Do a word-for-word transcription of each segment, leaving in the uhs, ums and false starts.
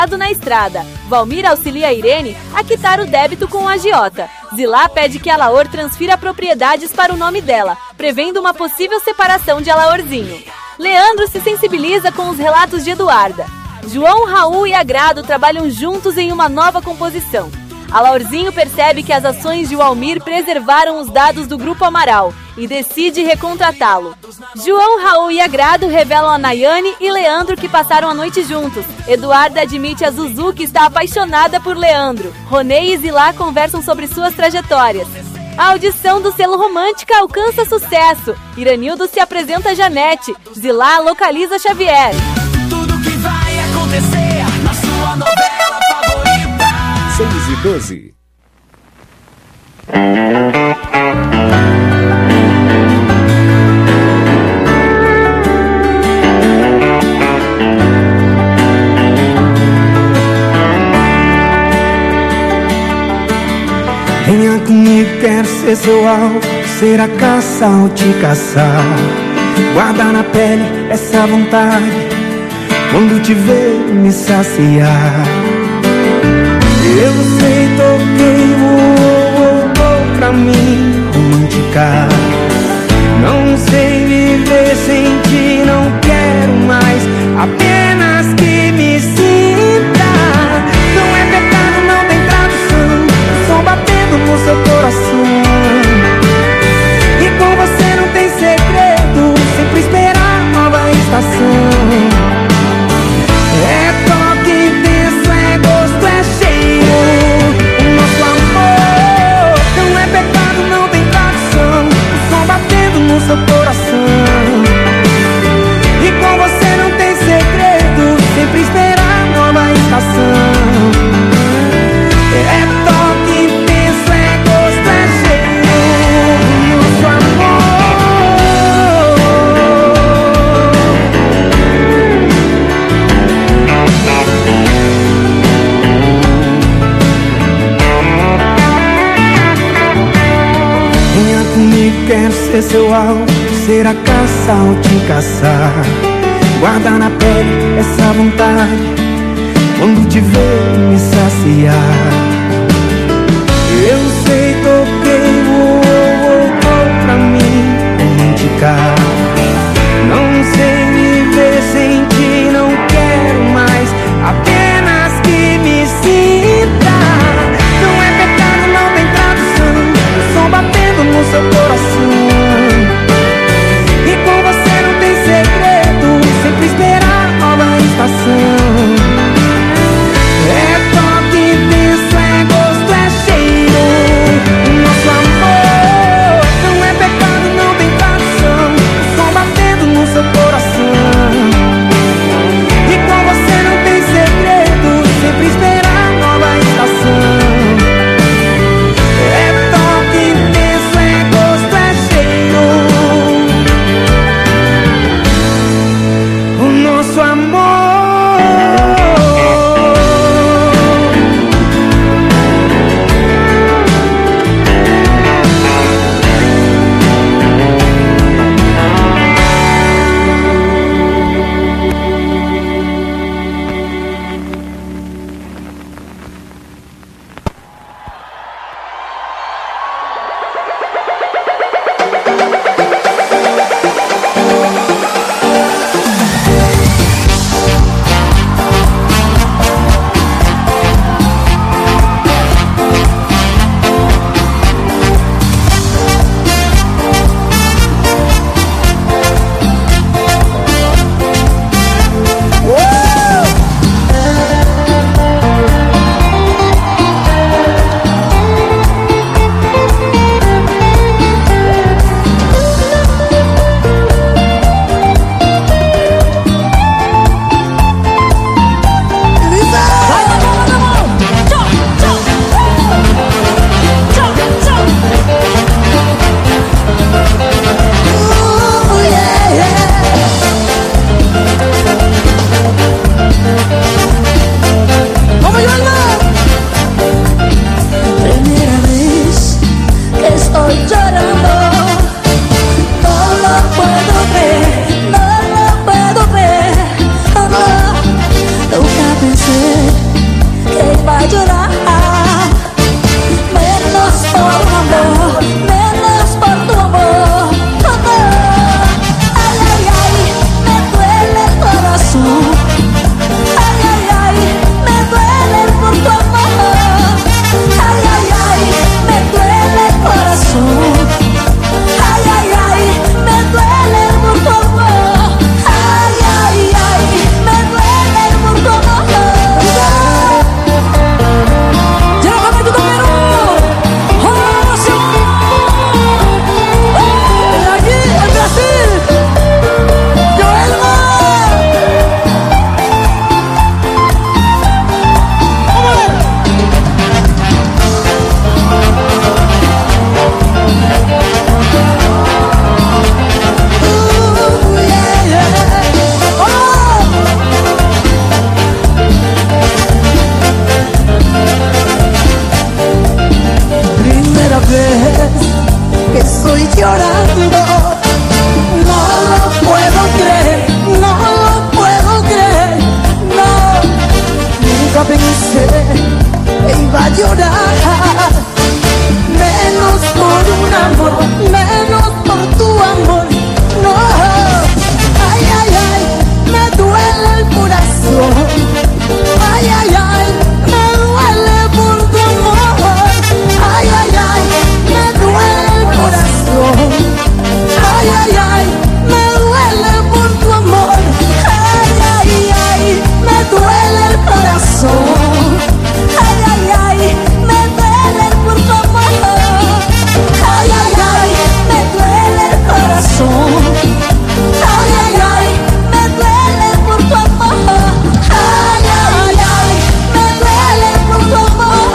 na estrada. Valmir auxilia a Irene a quitar o débito com o agiota. Zilá pede que Alaor transfira propriedades para o nome dela, prevendo uma possível separação de Alaorzinho. Leandro se sensibiliza com os relatos de Eduarda. João, Raul e Agrado trabalham juntos em uma nova composição. Alaorzinho percebe que as ações de Walmir preservaram os dados do Grupo Amaral e decide recontratá-lo. João, Raul e Agrado revelam a Nayane e Leandro que passaram a noite juntos. Eduarda admite a Zuzu que está apaixonada por Leandro. Ronei e Zilá conversam sobre suas trajetórias. A audição do selo Romântica alcança sucesso. Iranildo se apresenta a Janete. Zilá localiza Xavier. Tudo que vai acontecer na sua novela favorita. seis e doze. Venha comigo, quero ser seu alvo, ser a caça ao te caçar. Guarda na pele essa vontade, quando te ver me saciar. Eu sei, toquei, voltou pra mim romântica. Não sei viver sem ti, não quero mais, apenas que me sinta. Não é pecado, não tem tradução, som batendo no seu coração. E com você não tem segredo, sempre esperar nova estação. É toque intenso, é gosto, é cheio, o nosso amor. Não é pecado, não tem tradução, o som batendo no seu coração. E com você não tem segredo, sempre esperar nova estação. É toque intenso, é gosto, é cheio, o nosso amor. Venha comigo, quero ser seu alvo, ser a caça ao te caçar. Guarda na pele essa vontade, quando te ver me saciar. Eu sei, toquei, voltou pra mim romântica. Não sei viver sem ti, não quero mais, apenas que me sinta. Não é pecado, não tem tradução, o som batendo no seu coração. E com você não tem segredo, sempre esperar nova estação. É toque intenso, va a llorar. Menos por tu amor, menos por tu amor. Oh, no. Ay, ay, ay, me duele el corazón. Ay, ay, ay, me duele por tu amor. Ay, ay, ay, me duele el corazón. Ay, ay, ay, me duele por tu amor. Ay, ay, ay, me duele por tu amor. Llévame tú también. ¡Oh, sí! ¡De allí, en Brasil! ¡Joelma! Ooh, yeah, yeah. Oh! Primera vez que estoy llorando, no lo puedo creer, no lo puedo creer, no. Nunca pensé que iba a llorar, menos por un amor, menos por tu amor, no. Ay, ay, ay, me duele el corazón. Ay, ay, ay, me duele por tu amor. Ay, ay, ay, me duele el corazón. Ay, ay, ay, me duele por tu amor. Ay, ay, ay, me duele el corazón. Ay, ay, ay, me duele por tu amor. Ay, ay, ay, me duele el corazón. Ay, ay, ay, me duele por tu amor. Ay, ay, ay, me duele por tu amor.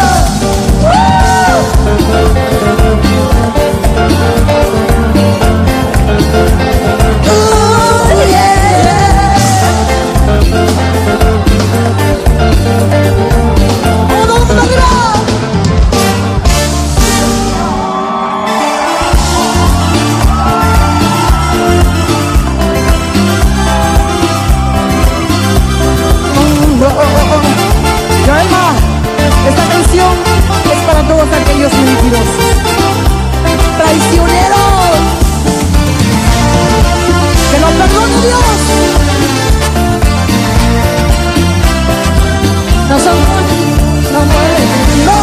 Ooh, yeah. Todo mundo arriba. Joelma, esta canción es para todos aquellos mentirosos, traicioneros, que no perdone Dios. No son, no mueren, no.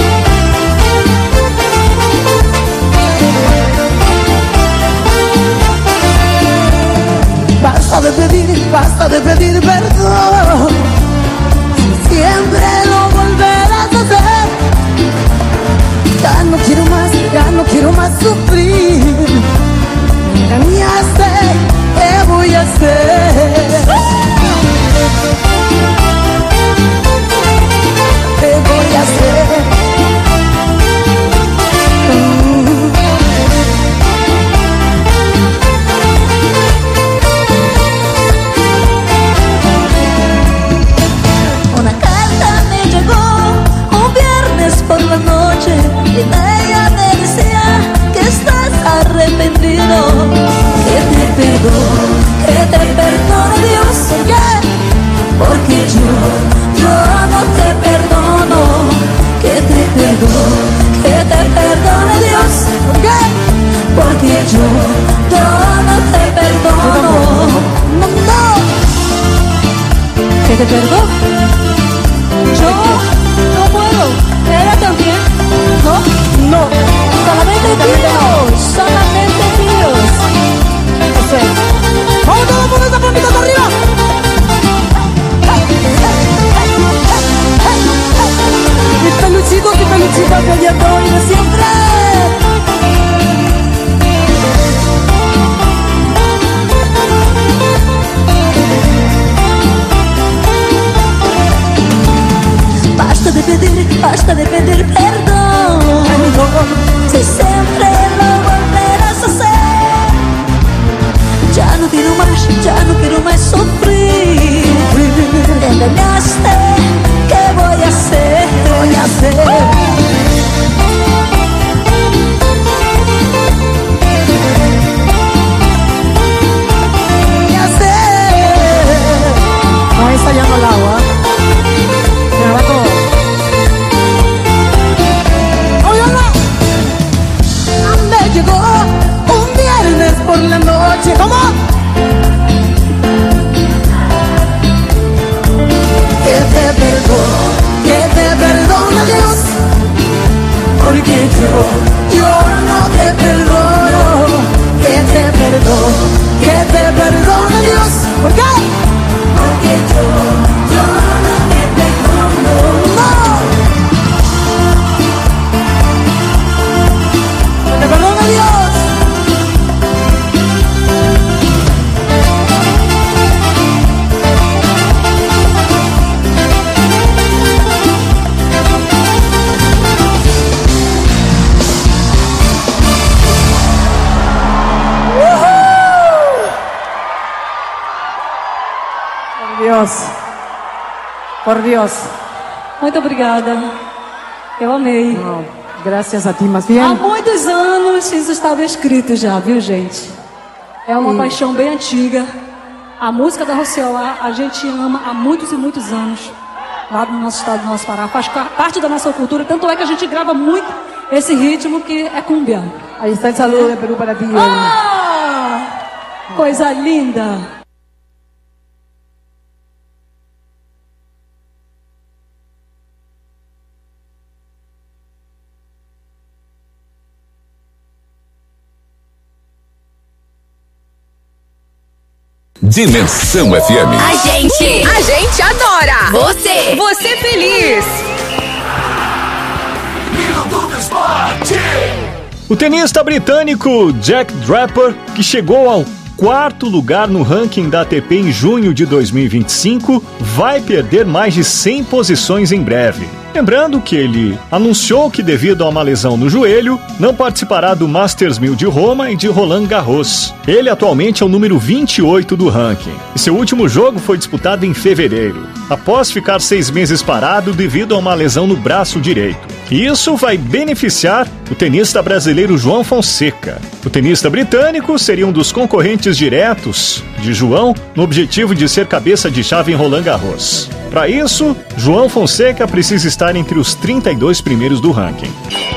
Basta de pedir, basta de pedir perdón. Siempre lo volverás a hacer. Ya no quiero más, ya no quiero más sufrir. Me engañaste, ¿qué voy a hacer? ¿Qué voy a hacer? Mm. Una carta me llegó un viernes por la noche y ella me decía que está Dios. Por Dios. Muito obrigada. Eu amei. No, gracias a ti, más bien. Há muitos anos isso estava escrito já, viu, gente? É uma Sim. paixão bem antiga. A música da Rocioá, a gente ama há muitos e muitos anos. Lá no nosso estado, do nosso Pará. Faz parte da nossa cultura. Tanto é que a gente grava muito esse ritmo que é cumbia. Aí está o saludo de Peru para ti. Ah! Coisa linda. Dimensão F M. A gente, a gente adora. Você, você feliz. O tenista britânico Jack Draper, que chegou ao quarto lugar no ranking da A T P em junho de dois mil e vinte e cinco, vai perder mais de cem posições em breve. Lembrando que ele anunciou que, devido a uma lesão no joelho, não participará do Masters mil de Roma e de Roland Garros. Ele atualmente é o número vinte e oito do ranking. E seu último jogo foi disputado em fevereiro, após ficar seis meses parado devido a uma lesão no braço direito. E isso vai beneficiar o tenista brasileiro João Fonseca. O tenista britânico seria um dos concorrentes diretos de João no objetivo de ser cabeça de chave em Roland Garros. Para isso, João Fonseca precisa estar entre os trinta e dois primeiros do ranking.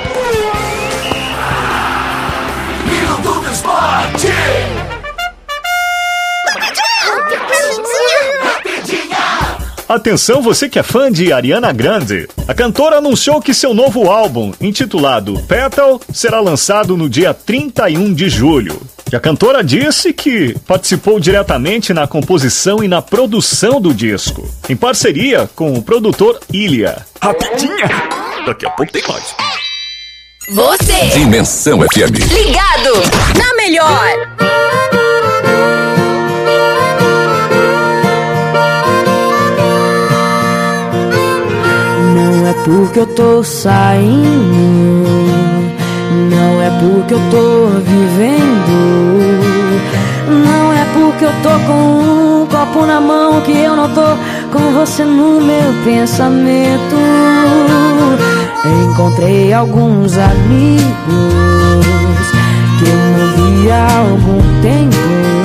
Atenção, você que é fã de Ariana Grande. A cantora anunciou que seu novo álbum, intitulado Petal, será lançado no dia trinta e um de julho. E a cantora disse que participou diretamente na composição e na produção do disco, em parceria com o produtor Ilha. Rapidinha! Daqui a pouco tem mais. Você. Dimensão F M. Ligado na melhor. Não é porque eu tô saindo, não é porque eu tô vivendo, não é porque eu tô com um copo na mão que eu não tô com você no meu pensamento. Encontrei alguns amigos que eu não vi há algum tempo.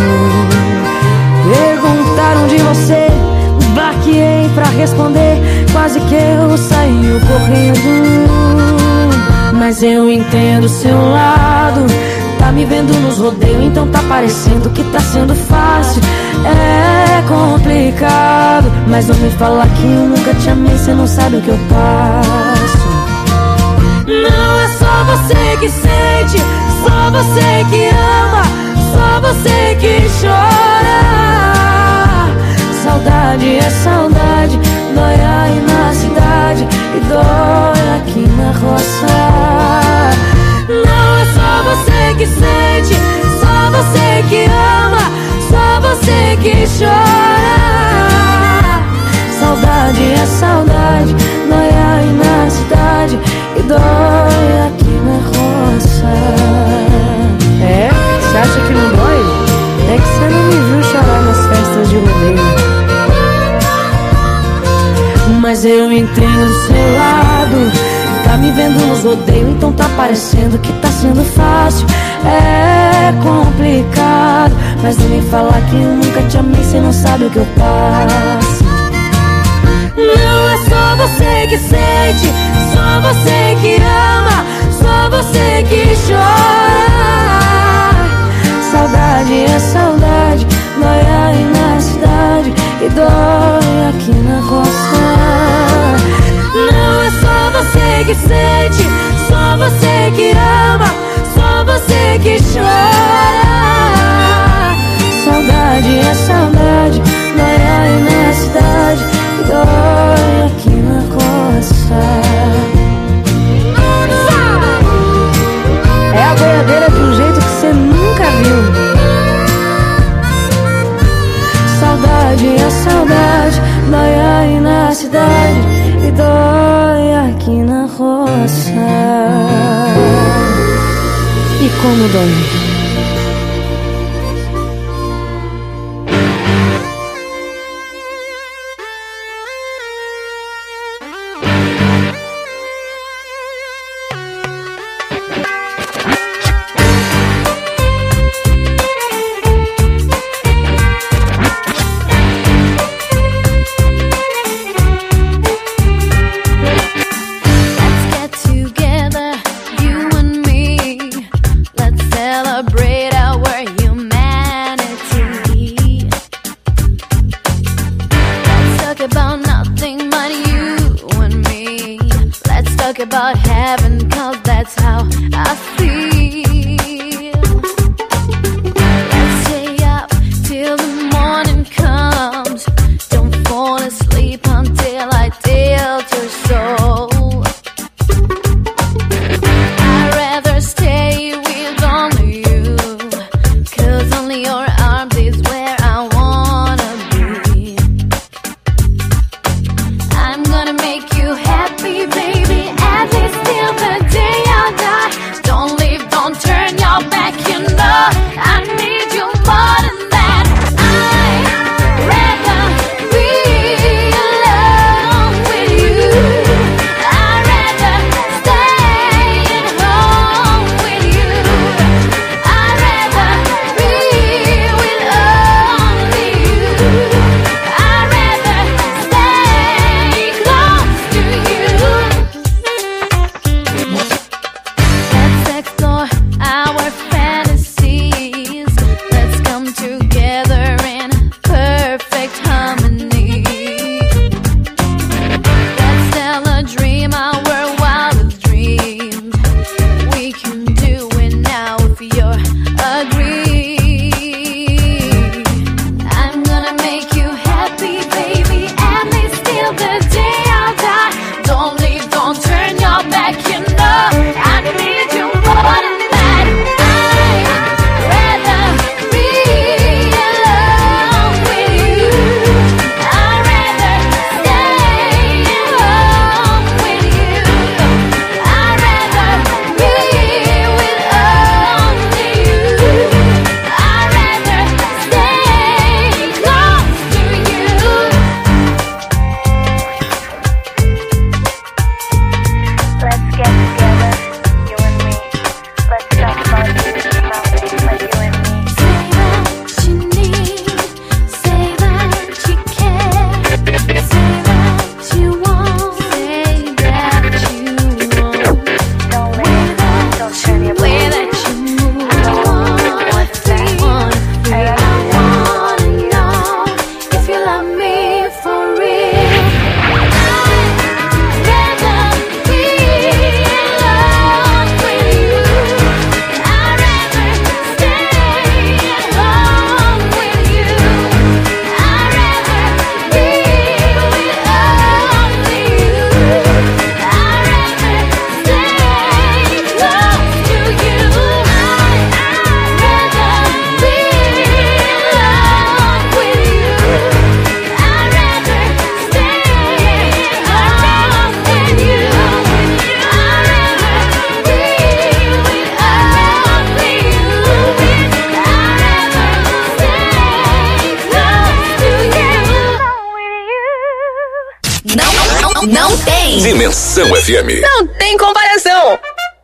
Perguntaram de você, baqueei pra responder, quase que eu saí correndo. Mas eu entendo seu lado, tá me vendo nos rodeios, então tá parecendo que tá sendo fácil. É complicado, mas não me fala que eu nunca te amei, cê não sabe o que eu passo. Não é só você que sente, só você que ama, só você que chora. Saudade é saudade, dói aí na cidade e dói aqui na roça. Não é só você que sente, só você que ama, só você que chora. Saudade é saudade, dói aí na cidade e dói aqui na roça. É? Você acha que não dói? É que você não me viu chorar nas festas de rodeio. Mas eu entendo do seu lado, tá me vendo nos rodeios, então tá parecendo que tá sendo fácil. É complicado, mas não me fala que eu nunca te amei, cê não sabe o que eu passo. Não é só você que sente, só você que ama, só você que chora. Saudade é saudade, dói aí na cidade e dói aqui na roça. Não é só você que sente, só você que ama, só você que chora. Saudade é saudade, dói aí na cidade e dói aqui na roça. É a boiadeira de um jeito que você nunca viu. Saudade é saudade, dói aí na cidade e dói aqui na roça. E como dói. talk about heaven, cause that's how I feel. Let's stay up till the morning comes. Don't fall asleep until I tilt your soul. I'd rather stay with only you, cause only your arms is where I wanna be. I'm gonna make you happy, baby, at least till the day I die. Don't leave, don't turn your back, you know I need you more than that. I'd rather be alone with you. I'd rather stay at home with you. I'd rather be with only you. I'd rather stay close to you. Let's explore our fantasies. Let's come together in perfect harmony. Let's tell a dream our wildest dreams. We can do it now if you're agree. I'm gonna make you happy, baby, at least till the day I die. Don't leave, don't turn your back, you know I need you more than that. I'd rather be alone with you. I'd rather stay at home with you. I'd rather be with only you. I'd rather stay close to you. Let's get together, you and me. Let's talk about you, something like you and me. Say that you need, say that you care, say that you want, say that you want. Don't leave, don't turn your back. Way that you move, I wanna feel, I wanna know if you love me for real. I'd rather be alone with you. I'd rather stay at home with you. I'd rather be with only you. I'd rather stay close to you. I'd rather be alone with you. I'd rather stay at home with you. I'd rather be with only you. I'd rather stay close to you. Não, não, não tem. Dimensão F M. Não tem comparação.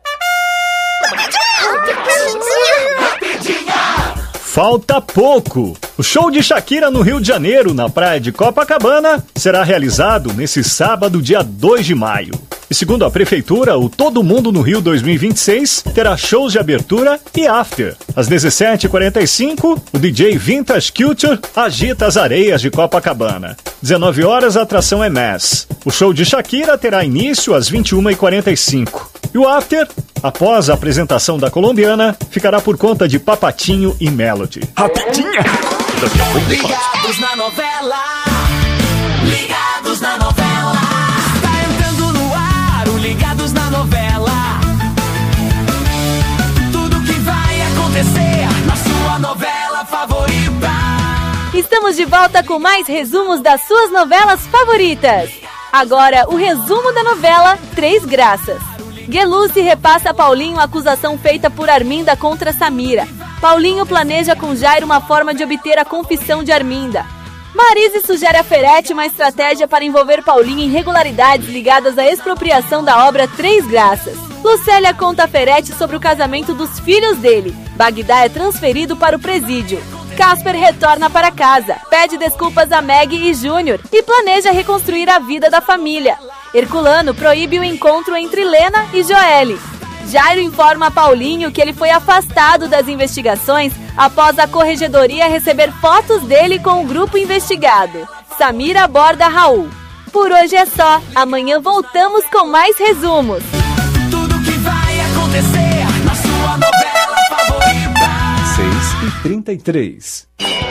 Falta pouco! O show de Shakira no Rio de Janeiro, na praia de Copacabana, será realizado nesse sábado, dia dois de maio. E segundo a Prefeitura, o Todo Mundo no Rio dois mil e vinte e seis terá shows de abertura e after. Às dezessete e quarenta e cinco, o D J Vintage Culture agita as areias de Copacabana. dezenove horas, a atração é Mass. O show de Shakira terá início às vinte e uma e quarenta e cinco. E o after, após a apresentação da colombiana, ficará por conta de Papatinho e Melody. Rapidinha! Ligados na novela, ligados na novela. Tá entrando no ar, o Ligados na novela. Tudo que vai acontecer na sua novela favorita. Estamos de volta com mais resumos das suas novelas favoritas. Agora, o resumo da novela Três Graças. Gelucci repassa a Paulinho a acusação feita por Arminda contra Samira. Paulinho planeja com Jairo uma forma de obter a confissão de Arminda. Marise sugere a Ferete uma estratégia para envolver Paulinho em irregularidades ligadas à expropriação da obra Três Graças. Lucélia conta a Ferete sobre o casamento dos filhos dele. Bagdá é transferido para o presídio. Casper retorna para casa, pede desculpas a Meg e Júnior e planeja reconstruir a vida da família. Herculano proíbe o encontro entre Lena e Joelle. Jairo informa a Paulinho que ele foi afastado das investigações após a corregedoria receber fotos dele com o grupo investigado. Samira aborda Raul. Por hoje é só. Amanhã voltamos com mais resumos. Tudo que vai acontecer na sua novela favorita. seis e trinta e três.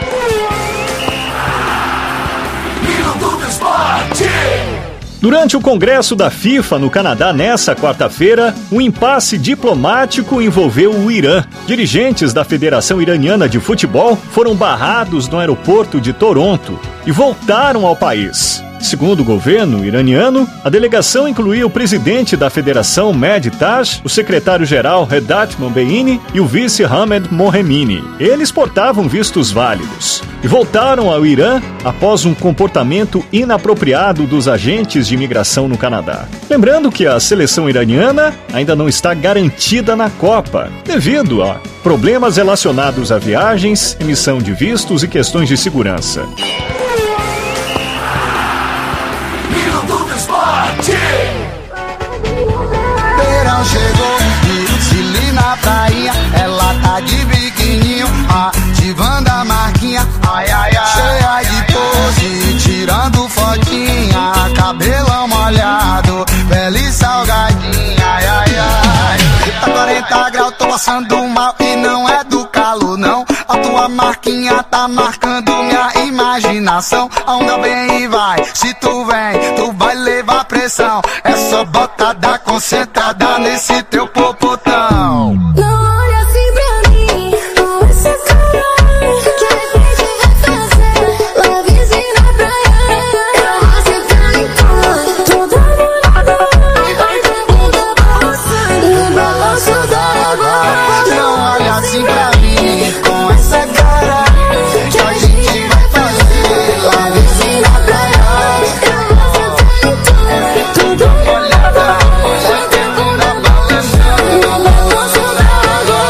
Minuto do Esporte. Durante o Congresso da FIFA no Canadá nessa quarta-feira, um impasse diplomático envolveu o Irã. Dirigentes da Federação Iraniana de Futebol foram barrados no aeroporto de Toronto e voltaram ao país. Segundo o governo iraniano, a delegação incluía o presidente da federação Mehdi Taj, o secretário-geral Redat Mombeini e o vice Hamed Mohemini. Eles portavam vistos válidos e voltaram ao Irã após um comportamento inapropriado dos agentes de imigração no Canadá. Lembrando que a seleção iraniana ainda não está garantida na Copa, devido a problemas relacionados a viagens, emissão de vistos e questões de segurança. Verão chegou e se li na praia, ela tá de biquininho, ativando a marquinha, ai ai ai, cheia de pose, tirando fotinha, cabelão molhado, pele salgadinha, ai ai ai. Tá quarenta graus, tô passando mal e não é do calor não, a tua marquinha tá marcando minha imaginação. A onda vem e vai, se tu vem, tu vai levar pressão. É só botada concentrada nesse teu popotão. Não olha assim pra mim, com essa cara, que a gente vai fazer lives na praia. Você tá em cor, toda molhada, vai ter bunda balançando no balanço da água. Não olha assim pra mim, com essa cara, que a gente vai fazer lives na praia. Tudo molhada, vai ter bunda balançando no balanço da água.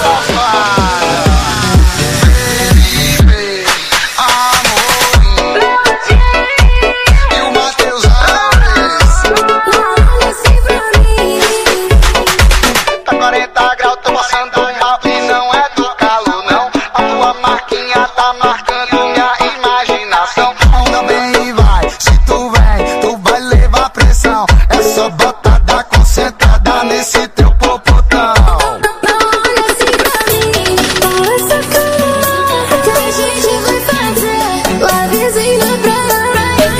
Felipe, Amorim e o Matheus Alves. Não olha assim pra mim. Tá quarenta graus, tô passando mal e não é do calor não. A tua marquinha tá marcando minha imaginação. Onda vem e vai, se tu vem, tu vai levar pressão. É só botada concentrada nesse teu popotão. Não olha assim pra mim, com essa cara, que a gente vai fazer lives na praia.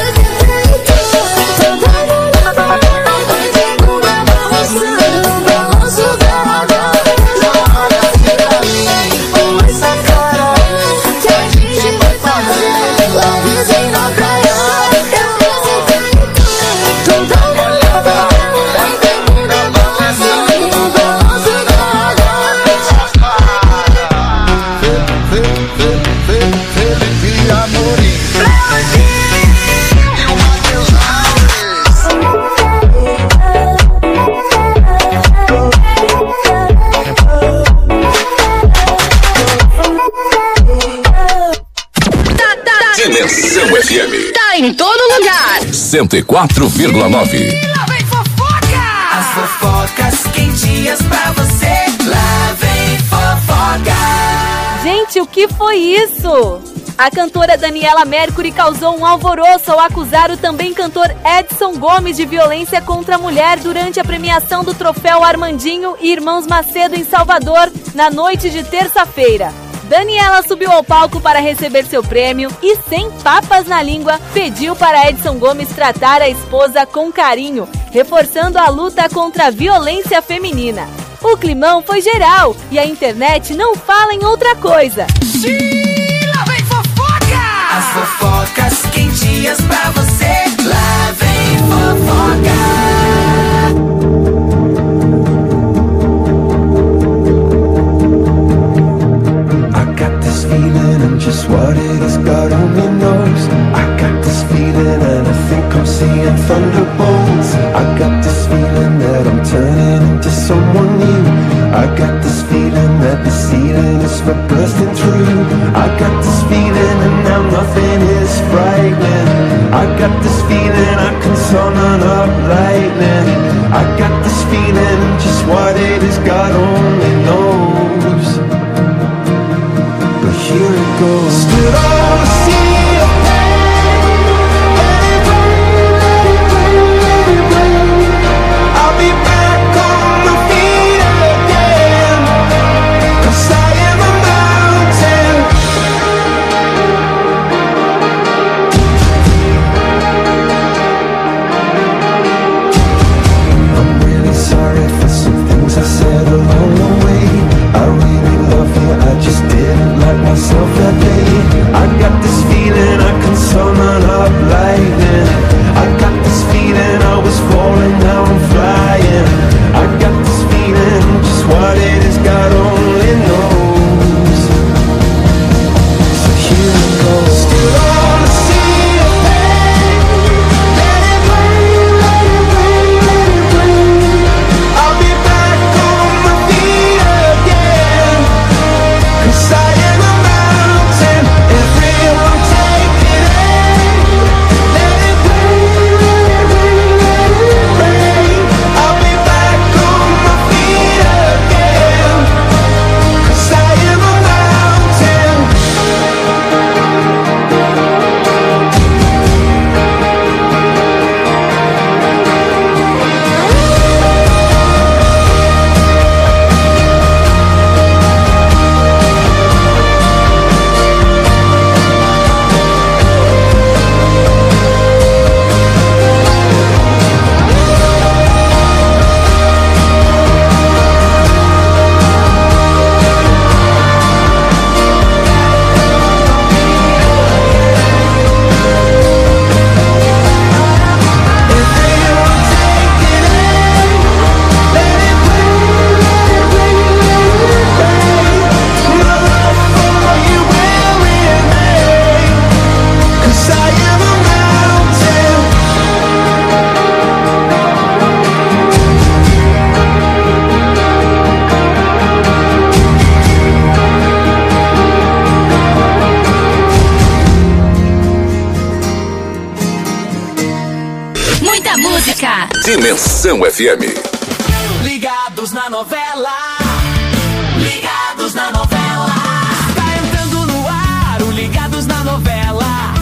Toda molhada, vai ter bunda balançando no balanço da água. Não olha assim pra mim, com essa cara, que a gente vai fazer Lives na praia. toda molhada, vai ter bunda balançando no balanço da água. Felipe Amorim e o Matheus Alves. Tá, tá, Dimensão F M tá em todo lugar. cento e quatro vírgula nove. Lá vem fofoca! As fofocas quentinhas pra você. Lá vem fofoca! Gente, o que foi isso? A cantora Daniela Mercury causou um alvoroço ao acusar o também cantor Edson Gomes de violência contra a mulher durante a premiação do troféu Armandinho e Irmãos Macedo em Salvador, na noite de terça-feira. Daniela subiu ao palco para receber seu prêmio e, sem papas na língua, pediu para Edson Gomes tratar a esposa com carinho, reforçando a luta contra a violência feminina. O climão foi geral e a internet não fala em outra coisa. Sim, lá vem fofoca! As fofocas quentinhas pra você. Lá vem fofoca! Just what it is, God only knows. I got this feeling and I think I'm seeing thunderbolts. I got this feeling that I'm turning into someone new. I got this feeling that the ceiling is for bursting through. I got this feeling and now nothing is frightening. I got this feeling I can summon up lightning. I got this feeling just what it is, God only knows. Here it goes. Stood on the sea of pain, and it da música. Dimensão F M. Ligados na novela. Ligados na novela. Tá entrando no ar o Ligados na novela.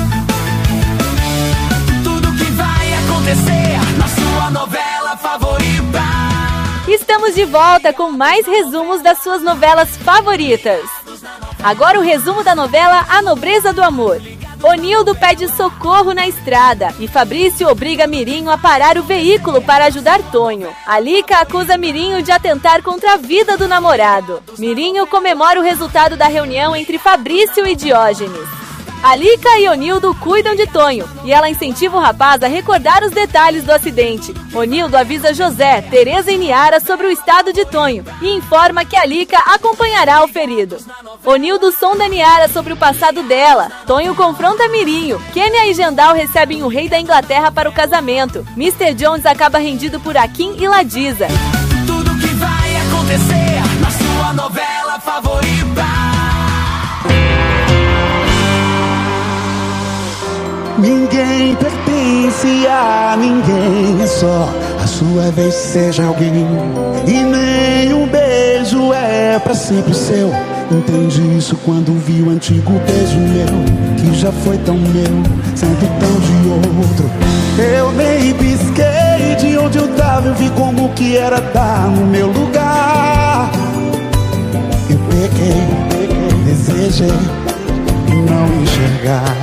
Tudo que vai acontecer na sua novela favorita. Estamos de volta com mais resumos das suas novelas favoritas. Agora o resumo da novela A Nobreza do Amor. Onildo pede socorro na estrada e Fabrício obriga Mirinho a parar o veículo para ajudar Tonho. Alica acusa Mirinho de atentar contra a vida do namorado. Mirinho comemora o resultado da reunião entre Fabrício e Diógenes. Alica e Onildo cuidam de Tonho e ela incentiva o rapaz a recordar os detalhes do acidente. Onildo avisa José, Tereza e Niara sobre o estado de Tonho e informa que Alica acompanhará o ferido. Onildo sonda Niara sobre o passado dela. Tonho confronta Mirinho. Kênia e Jandal recebem o rei da Inglaterra para o casamento. mister Jones acaba rendido por Akin e Ladisa. Tudo que vai acontecer na sua novela favorita. Ninguém pertence a ninguém, é só a sua vez seja alguém. E nenhum beijo é pra sempre seu. Entendi isso quando vi o antigo beijo meu, que já foi tão meu, sempre tão de outro. Eu nem pisquei de onde eu tava, eu vi como que era dar no meu lugar. Eu peguei, peguei, desejei não enxergar.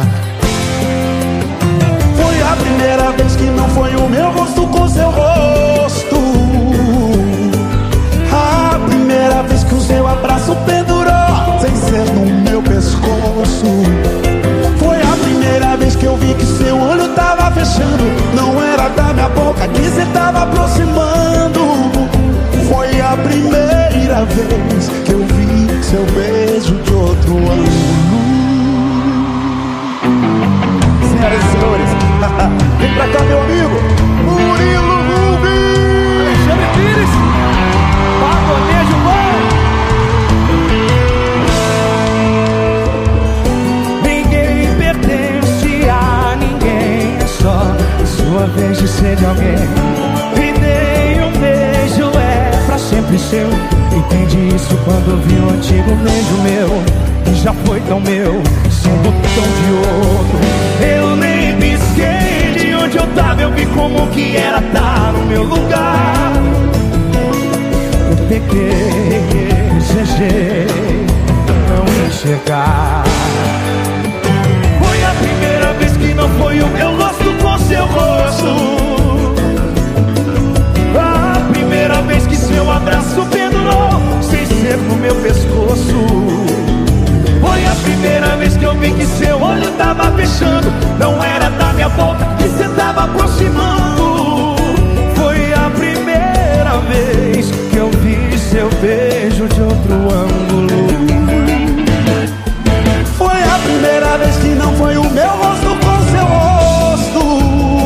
Foi a primeira vez que não foi o meu rosto com seu rosto. A primeira vez que o seu abraço pendurou sem ser no meu pescoço. Foi a primeira vez que eu vi que seu olho tava fechando, não era da minha boca que cê tava aproximando. Foi a primeira vez que eu vi seu beijo de outro ângulo. Senhoras e senhores, vem pra cá, meu amigo Murilo Rubens, Alexandre Pires, Pagonejo Bom. Ninguém pertence a ninguém, é só a sua vez de ser de alguém. E nem um beijo é pra sempre seu. Entendi isso quando vi um antigo beijo meu, que já foi tão meu, sendo tão de outro. Eu nem pisquei de onde eu tava, eu vi como que era estar no meu lugar. Eu peguei, desejei não enxergar. Foi a primeira vez que não foi o meu rosto com seu rosto. A primeira vez que seu abraço pendurou sem ser no meu pescoço. Foi a primeira vez que eu vi que seu olho tava fechando, não era da minha boca que cê tava aproximando. Foi a primeira vez que eu vi seu beijo de outro ângulo. Foi a primeira vez que não foi o meu rosto com seu rosto.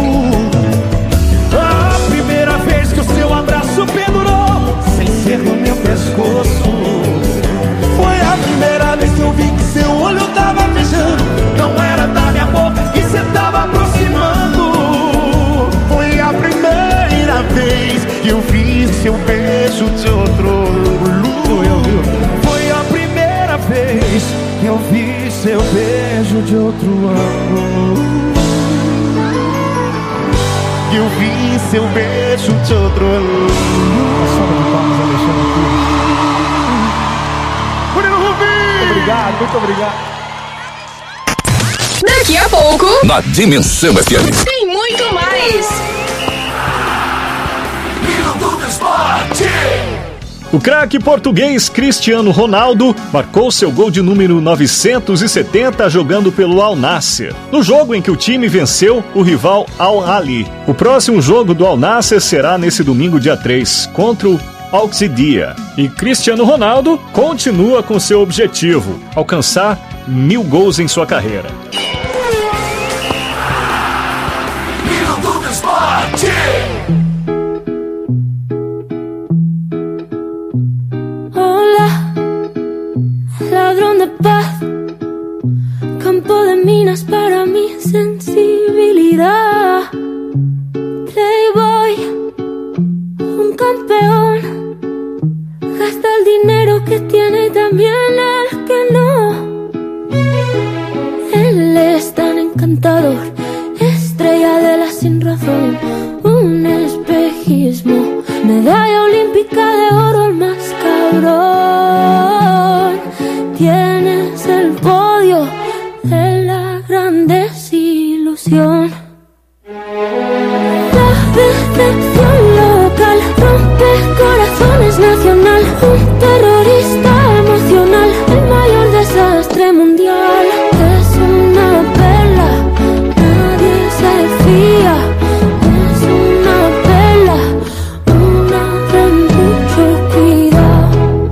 A primeira vez que o seu abraço pendurou sem ser no meu pescoço. Foi a primeira vez que eu vi que seu olho tava fechando, não era da minha boca que cê tava aproximando. Foi a primeira vez que eu vi seu beijo de outro ângulo. Foi a primeira vez que eu vi seu beijo de outro ângulo. Que eu vi seu beijo de outro ângulo. Obrigado, muito obrigado. Daqui a pouco, Na Dimensão F M. tem muito mais. O craque português Cristiano Ronaldo marcou seu gol de número novecentos e setenta jogando pelo Al Nassr, no jogo em que o time venceu o rival Al Ahly. O próximo jogo do Al Nassr será nesse domingo, dia três, contra o Al-Qidsiya. E Cristiano Ronaldo continua com seu objetivo, alcançar mil gols em sua carreira. Hola, ladrón de paz, campo de minas para mi sensibilidad. Te atletismo, medalla olímpica de oro, el más cabrón. Tienes el podio de la gran desilusión. La decepción local rompe corazones nacional. Un terrorista emocional, el mayor desastre mundial. Es una pela, nadie se fía. Es una pela, una de mucho cuidado.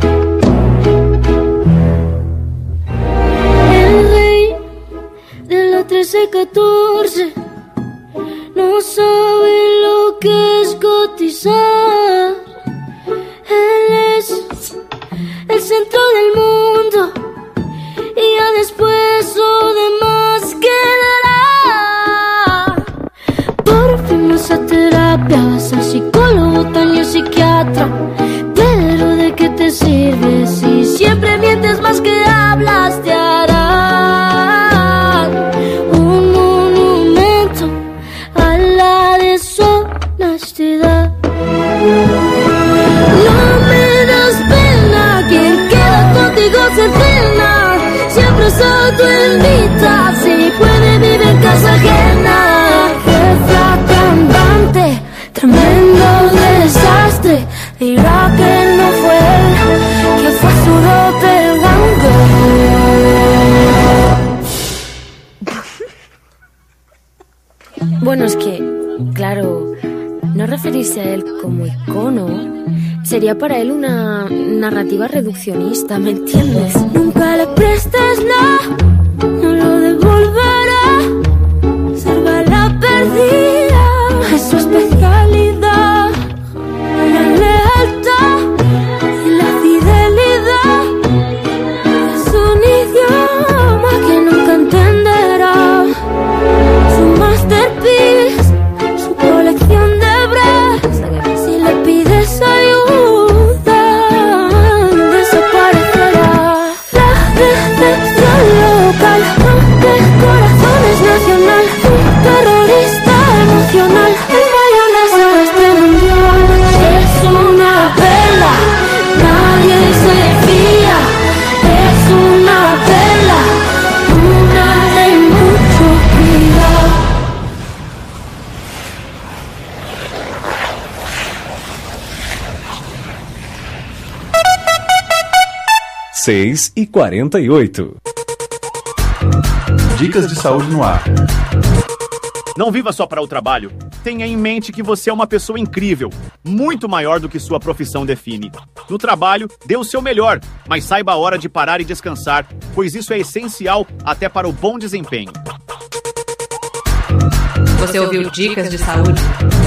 El rey de la trece catorce no sabe lo que es cotizar. Él es el centro del mundo y ya después lo demás quedará. Por fin vas a terapia, vas al psicólogo, taño psiquiatra. Pero ¿de qué te sirve si siempre mientes más que hablas? Te harán un monumento a la deshonestidad. No me das pena, quien queda contigo se entrena. Siempre se autoinvita, si puede vive en casa ajena. Jefa cantante, tremendo desastre. Dirá que no fue él, que fue su doppelganger. Bueno, es que, claro, no referirse a él como icono sería para él una narrativa reduccionista, ¿me entiendes? Nunca le prestes nada, no lo devolverá. Salva la perdida, es su especialidad. La lealtad y la fidelidad es un idioma que nunca entenderá. Su masterpiece, su colección de bras. Si le pides ayuda, desaparecerá. La decepción local rompe corazones nacional. Un terrorista emocional, el mayor desastre mundial. Es una pela, nadie se fía. Es una pela, una de mucho cuidado. seis e quarenta e oito. Dicas de saúde no ar. Não viva só para o trabalho. Tenha em mente que você é uma pessoa incrível, muito maior do que sua profissão define. No trabalho, dê o seu melhor, mas saiba a hora de parar e descansar, pois isso é essencial até para o bom desempenho. Você ouviu Dicas de Saúde?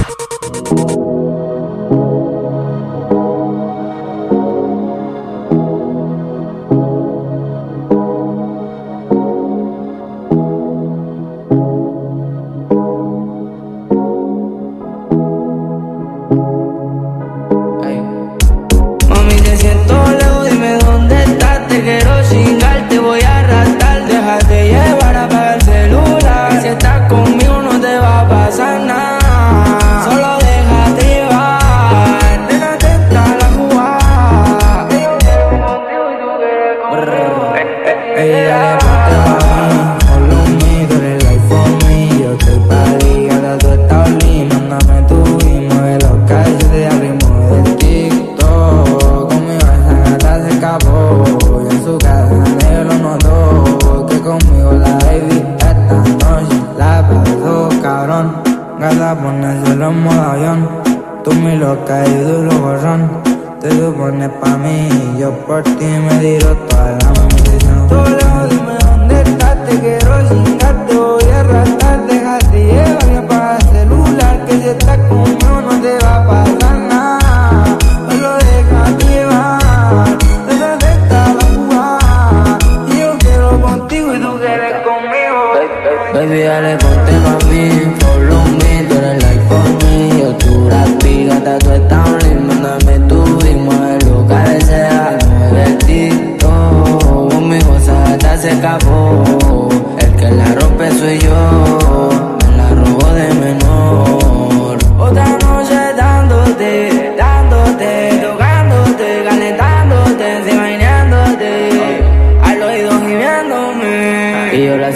Mami, te siento lejos, dime dónde estás. Te quiero chingar, te voy a arrastrar. Déjate llevar, apaga el celular. Si estás conmigo no te va a pasar nada. Solo déjate llevar. Nena, te está la jugada. Yo quiero contigo y tú quieres conmigo. Ey, dale, ponte pa' mí. Follow me, tú eres like for me. Yo estoy pa' ligar, tú estás lindo. Mándame tu y mueve los callos de al ritmo del TikTok. Conmigo esa gata se escapó. Y en su casa negro lo notó. Que conmigo la baby esta noche la pasó cabrón. Gata pone solo en modo avión. Tú mi loca y duro borrón. Te supones pa' mí y yo por ti me tiro toda la munición. Tú lejos, dime dónde estás. Te quiero chingar, te voy a arrastrar. Déjate llevar y apaga el celular. Que si estás conmigo no te va a pasar nada. Solo déjate llevar. Déjate estar la jugada. Y yo quiero contigo y tú quieres conmigo. Baby, dale, ponte pa' mí. Follow me, tú eres like for me. Yo tu rapi, gata, tú estás lindo. Mándame tu y mueve lo que desea. Mueve el TikTok. Conmigo esa gata se escapó. El que la rompe soy yo. Me la robo de menor. Otra noche dando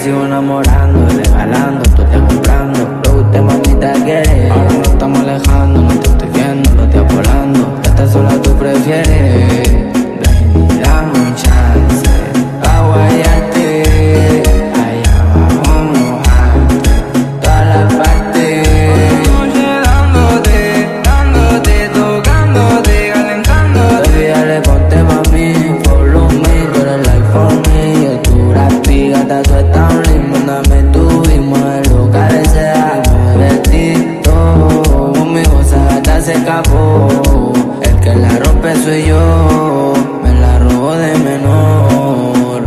sigo enamorando, regalando, tú te comprando lo que usted mamita quiere. Ahora nos estamos alejando, no te estoy viendo, lo estoy volando. Esta sola tú prefieres. Ven y dame un chance pa' guayarte. Allá abajo mojarte toda la parte. Noche dándote, dándote, tocándote, calentándote. Baby, dale, ponte pa' mí, follow me, tú eres like for me. Yo tú la piga, tú estás un limbo, dame tu ritmo, el lugar ese algo vestido. Conmigo esa gata se escapó, el que la rompe soy yo, me la robo de menor.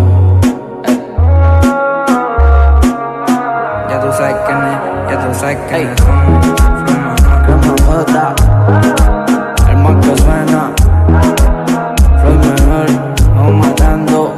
Ya tú sabes quién es, ya tú sabes quién es. Que me gusta, el más que suena, soy mejor, vamos matando.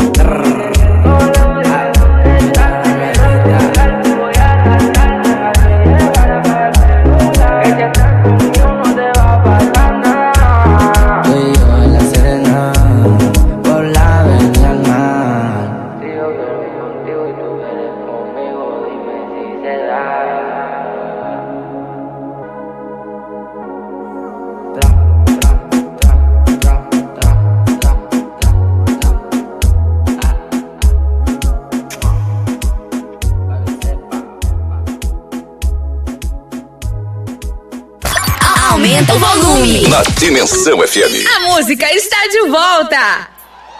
Aumenta o volume. Na Dimensão F M. A música está de volta.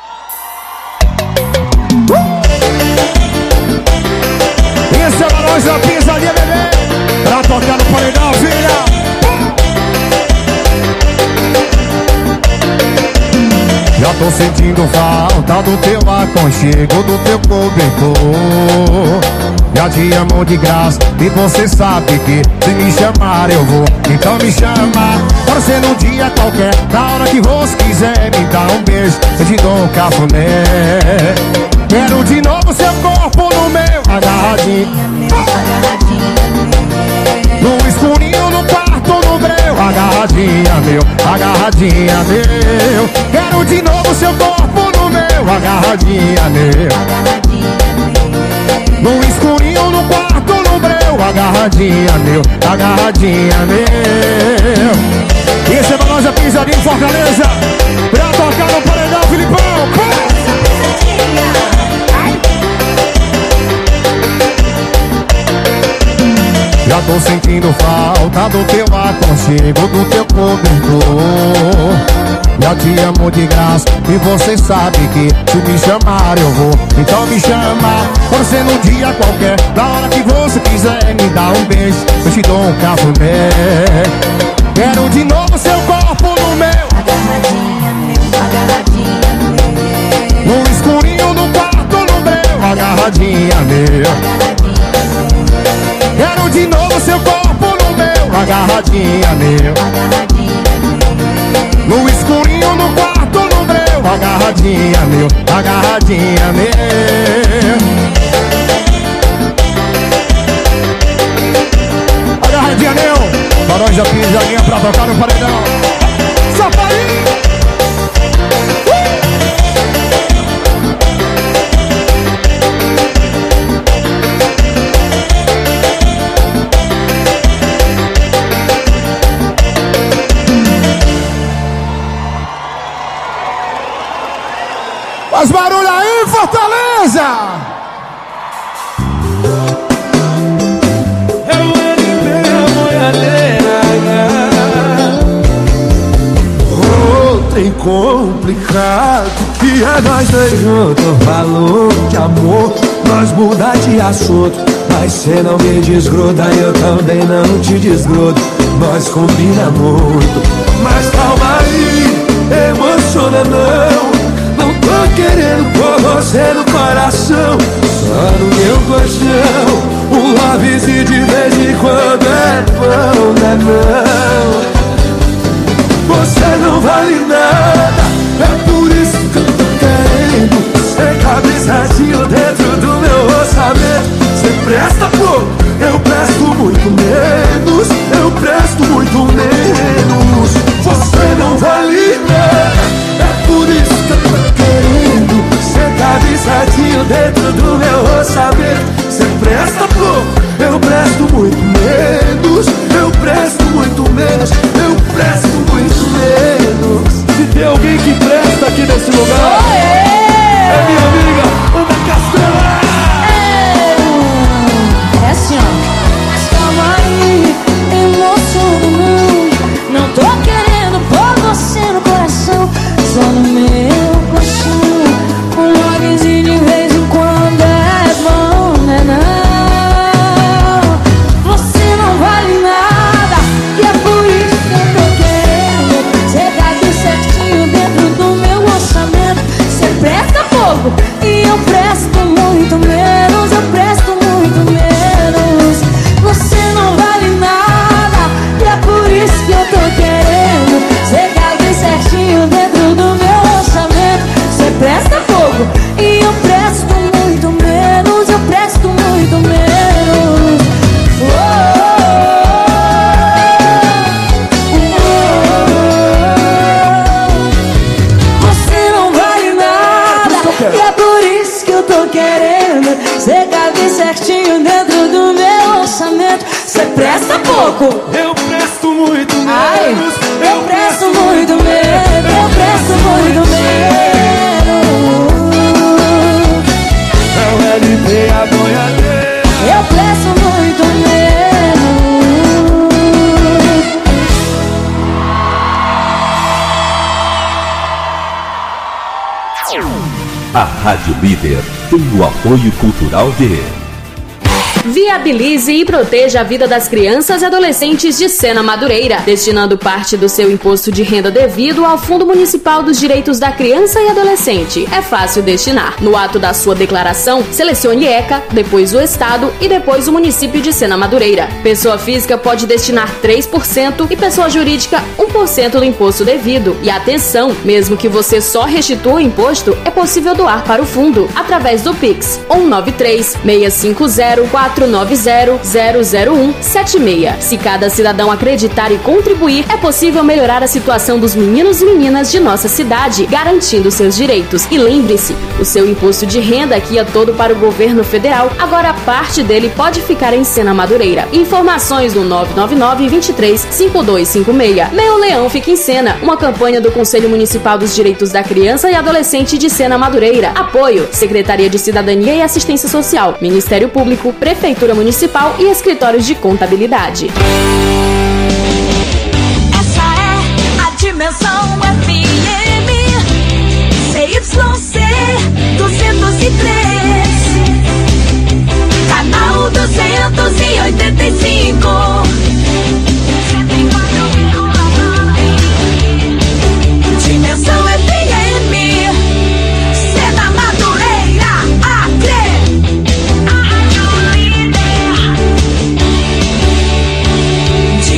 Esse é o Nós da Pisadinha, bebê. Pra tocar no paredão, filha. Já tô sentindo falta do teu aconchego, do teu cobertor. Já te amo de graça e você sabe que se me chamar eu vou. Então me chama, pode ser num dia qualquer, na hora que você quiser me dar um beijo, eu te dou um cafuné. Quero de novo seu corpo no meu, agarradinho, no escurinho, no quarto, no breu, agarradinha meu, agarradinha meu. Quero de novo seu corpo no meu, agarradinha meu, no escurinho, no quarto, no breu, agarradinha meu, agarradinha meu. E esse é pra nós a Pisadinha em Fortaleza, pra tocar no paredão, Filipão. Pô! Já tô sentindo falta do teu aconchego, do teu cobertor. Já te amo de graça e você sabe que se me chamar eu vou. Então me chama, pode ser num dia qualquer, na hora que você quiser me dar um beijo, eu te dou um cafuné. Quero de novo seu corpo no meu, agarradinha meu, agarradinha meu, no escurinho, no quarto, no breu, agarradinha meu. Quero de novo seu corpo no meu, agarradinha meu, no escurinho, no quarto, no breu, agarradinha meu, agarradinha meu. Agarradinha meu, Barões da Pisadinha pra tocar no paredão. Safarinho! Faz barulho aí, Fortaleza! Oh, tem complicado que é nós dois juntos. Falou de amor, nós mudar de assunto, mas cê não me desgruda e eu também não te desgrudo. Nós combina muito, mas calma aí, emociona não. Não tô querendo pôr você no coração, só no meu colchão. Um lovezinho de vez em quando é bom, não é não. Você não vale nada, é por isso que eu tô querendo ser cabeçadinho dentro do meu orçamento. Você presta pouco, eu presto muito menos, eu presto muito menos. Você não vale nada, é por isso que eu tô querendo ser cabeçadinho dentro do meu orçamento. menos, eu presto muito menos. Se tem alguém que presta aqui nesse lugar, é minha amiga Ana Castela. É assim, ó. Mas calma aí, emoção não. Não tô querendo pôr você no coração, só no meu colchão. Um lovezinho de vez em quando é bom, né não? Você não vale nada, e é por isso que eu tô querendo. Você tá aqui certinho dentro do meu orçamento. Você presta pouco e eu presto muito menos. Eu presto muito menos. Você não vale nada, e é por isso que eu tô querendo. Você tá aqui certinho dentro do meu orçamento. Você presta pouco e eu presto muito menos. Eu presto muito menos. Oh, oh, oh. Você não vale nada, e é por isso que eu tô querendo. Você cabe certinho dentro do meu orçamento. Você presta pouco, eu presto muito menos. Ai, eu presto muito menos. Eu presto muito menos. Não é de ter a boiadeira. Eu presto muito menos. A Rádio Líder tem o apoio cultural de Viabilize e proteja a vida das crianças e adolescentes de Sena Madureira, destinando parte do seu imposto de renda devido ao Fundo Municipal dos Direitos da Criança e Adolescente. É fácil destinar. No ato da sua declaração, selecione ECA, depois o Estado e depois o município de Sena Madureira. Pessoa física pode destinar três por cento e pessoa jurídica um por cento do imposto devido. E atenção, mesmo que você só restitua o imposto, é possível doar para o fundo através do Pix um nove três, seis cinco zero, quatro nove zero, zero zero um sete seis. Se cada cidadão acreditar e contribuir, é possível melhorar a situação dos meninos e meninas de nossa cidade, garantindo seus direitos. E lembre-se, o seu imposto de renda aqui é todo para o governo federal, agora parte dele pode ficar em Sena Madureira. Informações no nove nove nove, dois três, cinco dois cinco seis. Meu Leão Fica em Sena, uma campanha do Conselho Municipal dos Direitos da Criança e Adolescente de Sena Madureira. Apoio: Secretaria de Cidadania e Assistência Social, Ministério Público, Prefeitura Municipal e Escritórios de Contabilidade. Essa é a Dimensão F M C Y C duzentos e três, canal duzentos e oitenta e cinco. Dimensão F M, Sena Madureira, Acre.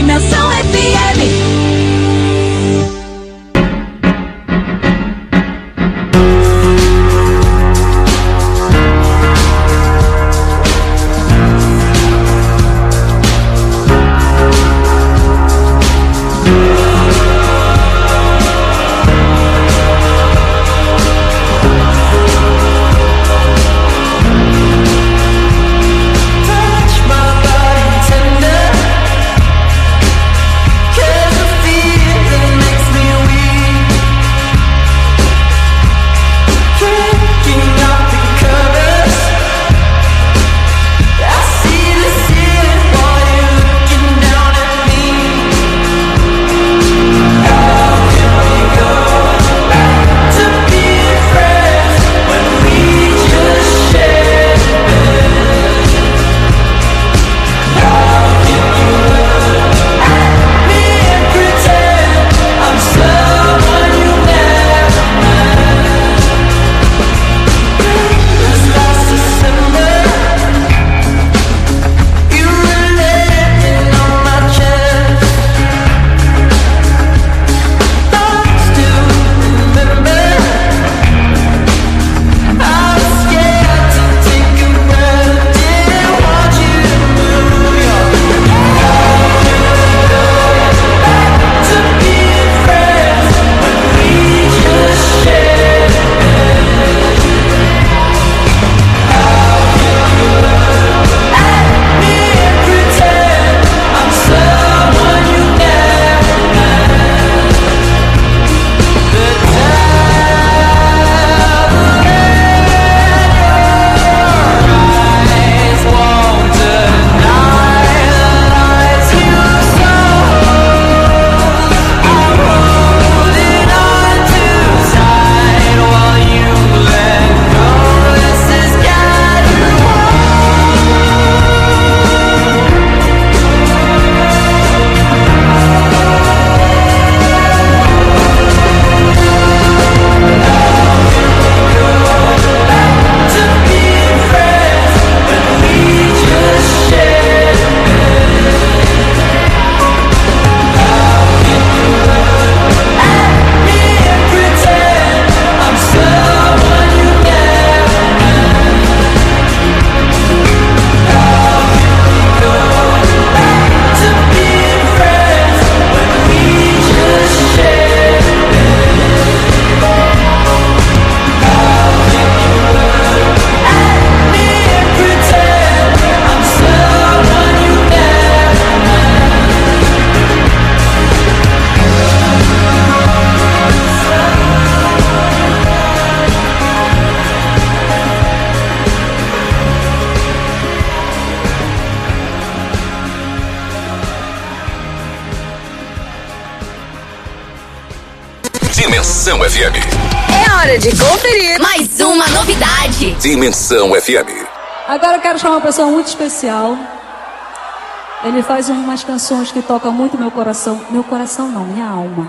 Dimensão F M. É hora de conferir mais uma novidade. Dimensão F M. Agora eu quero chamar uma pessoa muito especial. Ele faz umas canções que tocam muito meu coração. Meu coração não, minha alma.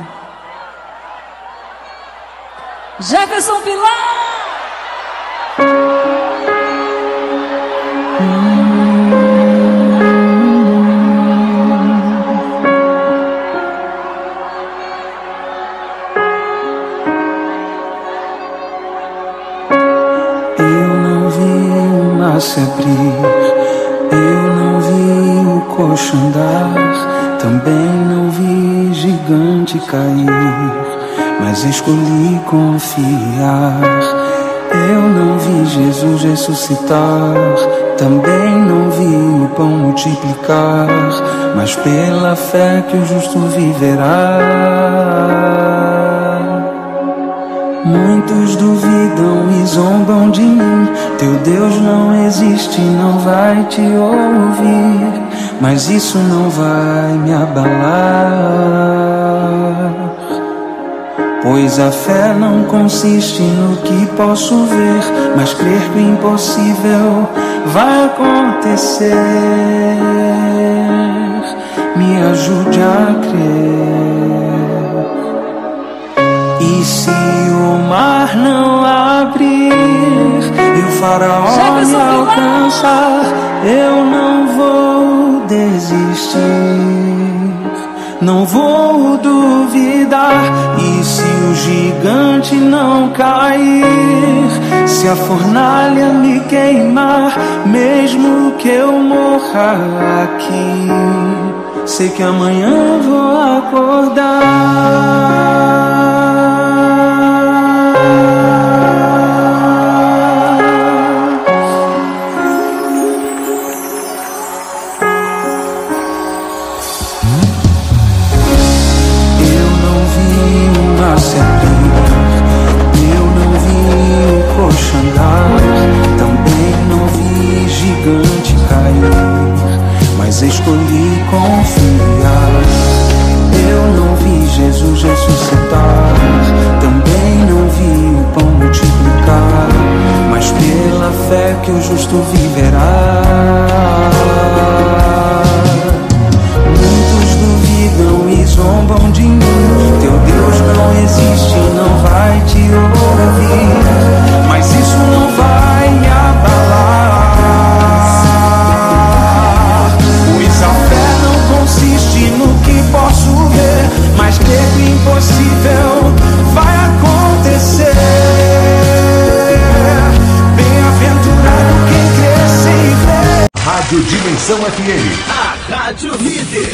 Jefferson Pilar! Se abrir, eu não vi o coxo andar, também não vi gigante cair, mas escolhi confiar. Eu não vi Jesus ressuscitar, também não vi o pão multiplicar, mas pela fé que o justo viverá. Muitos duvidam e zombam de mim. Teu Deus não existe, não vai te ouvir, mas isso não vai me abalar, pois a fé não consiste no que posso ver, mas crer que o impossível vai acontecer. Me ajude a crer. E se o mar não abrir e o faraó me alcançar, eu não vou desistir, não vou duvidar. E se o gigante não cair, se a fornalha me queimar, mesmo que eu morra aqui, sei que amanhã vou acordar. Escolhi confiar. Eu não vi Jesus ressuscitar, também não vi o pão multiplicar, mas pela fé que o justo viverá. Muitos duvidam e zombam de mim. Teu Deus não existe, não vai te ouvir, mas isso não vai me abalar. No que posso ver, mas crer que o impossível vai acontecer. Bem-aventurado quem crê sem ver. Rádio Dimensão F M, a rádio líder.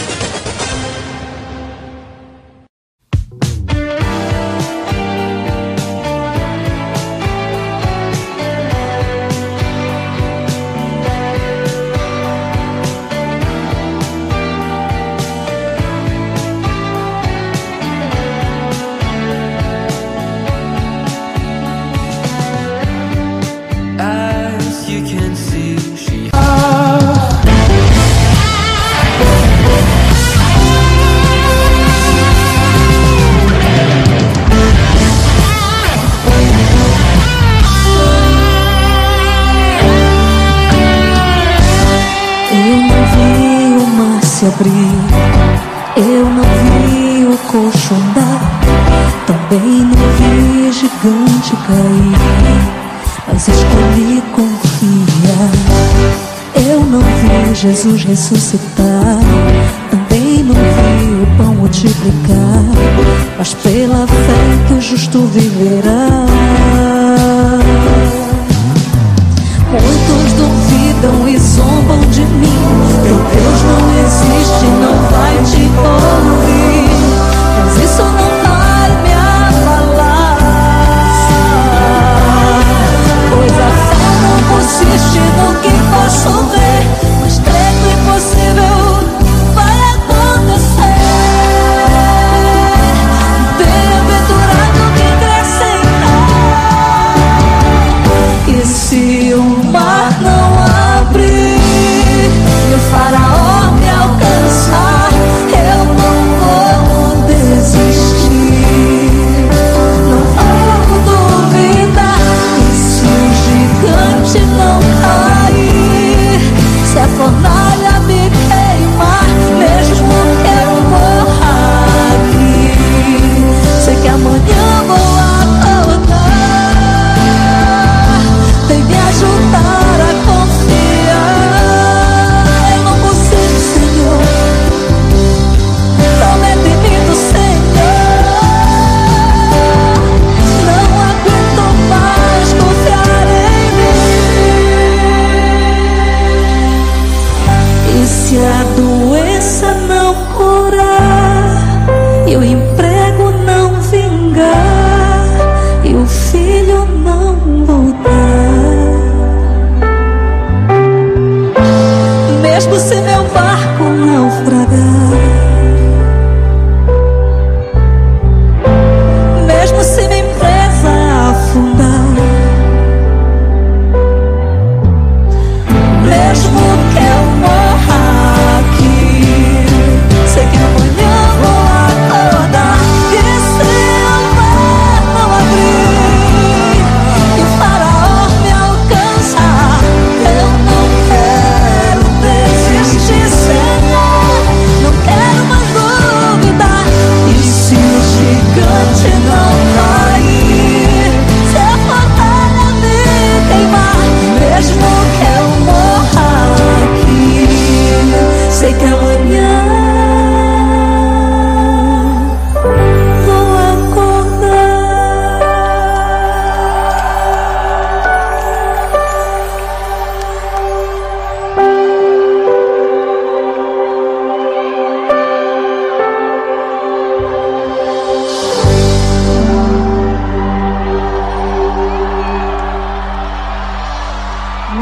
Abrir, eu não vi o coxo andar, também não vi gigante cair, mas escolhi confiar. Eu não vi Jesus ressuscitar, também não vi o pão multiplicar, mas pela fé que o justo viverá. Muitos duvidam e zombam de mim. Teu Deus não existe, não vai te ouvir, mas isso não vai me abalar, pois a fé não consiste no que posso ver, mas crer que o impossível vai acontecer. Bem-aventurado quem crê sem crer.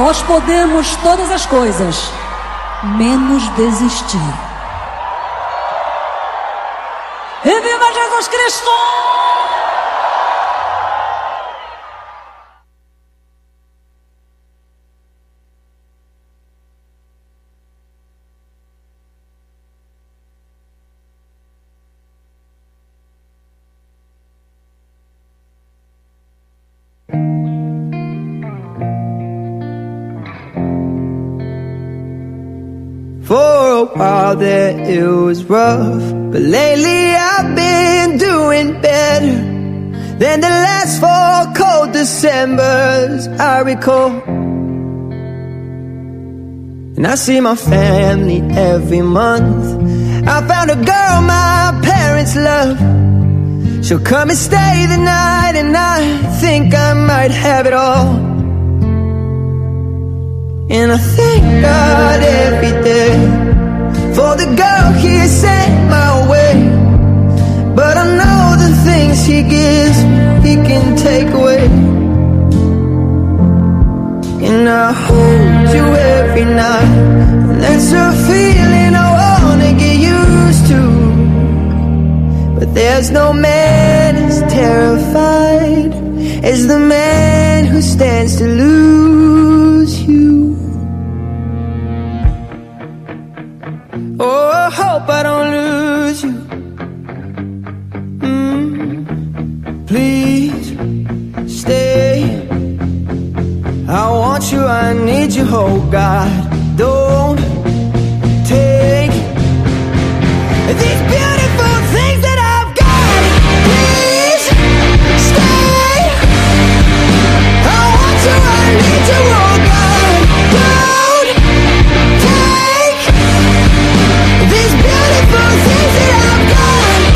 Nós podemos todas as coisas, menos desistir. E viva Jesus Cristo! For a while there it was rough, but lately I've been doing better than the last four cold Decembers I recall. And I see my family every month. I found a girl my parents love. She'll come and stay the night, and I think I might have it all. And I thank God every day for the girl He sent my way. But I know the things He gives He can take away. And I hold you every night, and that's a feeling I wanna get used to. But there's no man as terrified as the man who stands to lose you. Oh, I hope I don't lose you. mm, Please stay. I want you, I need you, oh God. Don't take these beautiful